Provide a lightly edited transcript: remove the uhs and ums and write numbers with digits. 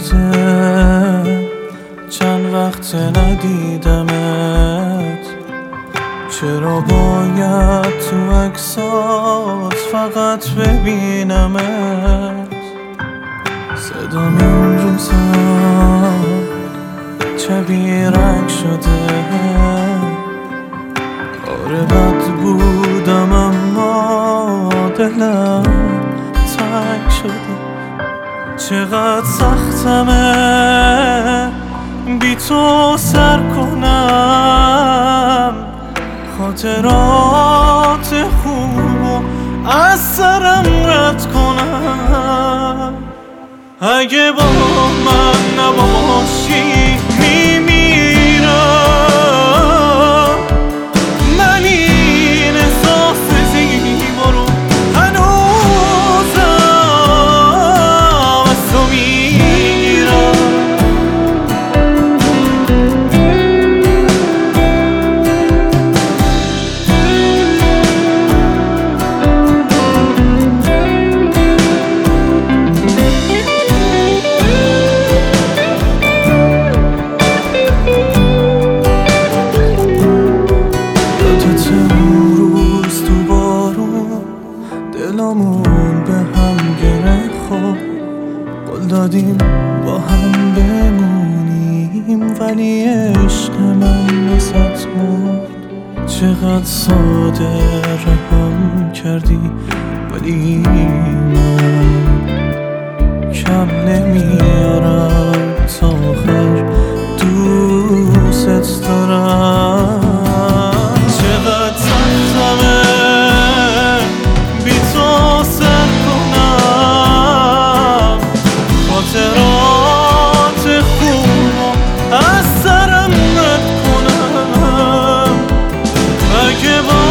شده چند وقت ندیدمت، چرا باید تو عکسات فقط ببینمت؟ صدام این روزا چبیرک شده، آره بد بودم اما دلم تنگ شده. چقدر سختمه بی تو سر کنم، خاطرات خوب از سرم رد کنم. اگه با من نباشی میمیرم، من این احساس زیبا رو هنوزم از تو میگیرم. دلمون به هم گره خورد، قول دادیم با هم بمونیم، ولی عشق من واسط مرد. چقدر ساده رهم کردی ولی من کم نمیارم، تا آخر دوست دارم. چقدر سختمه خاطرات خوب از سرم رد کنم. اگه با